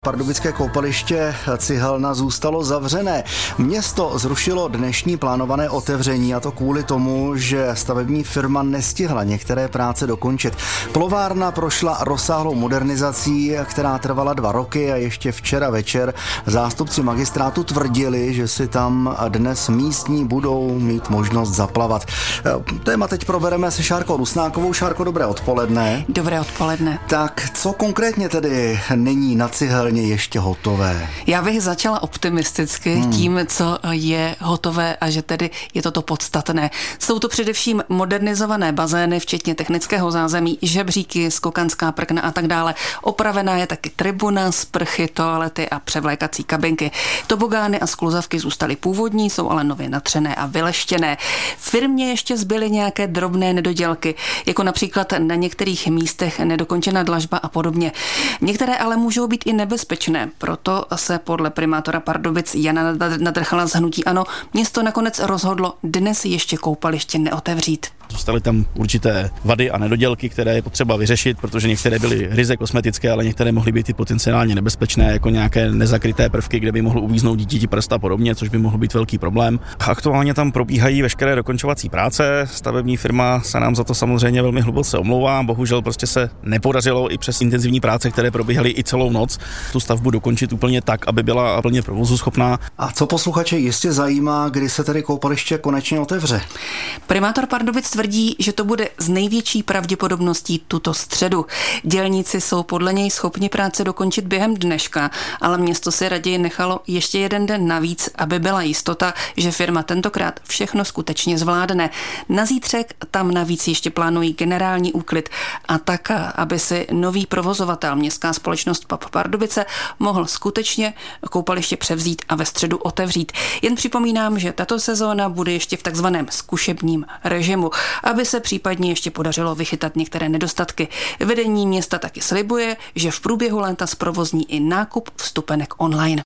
Pardubické koupaliště Cihelna zůstalo zavřené. Město zrušilo dnešní plánované otevření, a to kvůli tomu, že stavební firma nestihla některé práce dokončit. Plovárna prošla rozsáhlou modernizací, která trvala 2 roky, a ještě včera večer zástupci magistrátu tvrdili, že si tam dnes místní budou mít možnost zaplavat. Téma teď probereme se Šárkou Rusnákovou. Šárko, dobré odpoledne. Dobré odpoledne. Tak co konkrétně tedy není na Cihelně ještě hotové? Já bych začala optimisticky tím, co je hotové, a že tedy je to podstatné. Jsou to především modernizované bazény, včetně technického zázemí, žebříky, skokanská prkna a tak dále. Opravená je taky tribuna, sprchy, toalety a převlékací kabinky. Tobogány a skluzavky zůstaly původní, jsou ale nově natřené a vyleštěné. Firmě ještě zbyly nějaké drobné nedodělky, jako například na některých místech nedokončená dlažba a podobně. Některé ale můžou být i nebezpečné, proto se podle primátora Pardubic Jana Nadrchala z hnutí ANO město nakonec rozhodlo dnes ještě koupaliště neotevřít. Zůstaly tam určité vady a nedodělky, které je potřeba vyřešit, protože některé byly ryze kosmetické, ale některé mohly být i potenciálně nebezpečné, jako nějaké nezakryté prvky, kde by mohl uvíznout dítěti prst a podobně, což by mohl být velký problém. Aktuálně tam probíhají veškeré dokončovací práce. Stavební firma se nám za to samozřejmě velmi hluboce omlouvá. Bohužel prostě se nepodařilo i přes intenzivní práce, které probíhaly i celou noc, tu stavbu dokončit úplně tak, aby byla plně provozuschopná. A co posluchače jistě zajímá, kdy se tedy koupaliště konečně otevře? Primátor Pardubic tvrdí, že to bude s největší pravděpodobností tuto středu. Dělníci jsou podle něj schopni práce dokončit během dneška, ale město si raději nechalo ještě jeden den navíc, aby byla jistota, že firma tentokrát všechno skutečně zvládne. Na zítřek tam navíc ještě plánují generální úklid, a tak, aby si nový provozovatel, městská společnost PAP Pardubice, mohl skutečně koupaliště převzít a ve středu otevřít. Jen připomínám, že tato sezóna bude ještě v takzvaném zkušebním režimu, aby se případně ještě podařilo vychytat některé nedostatky. Vedení města taky slibuje, že v průběhu léta zprovozní i nákup vstupenek online.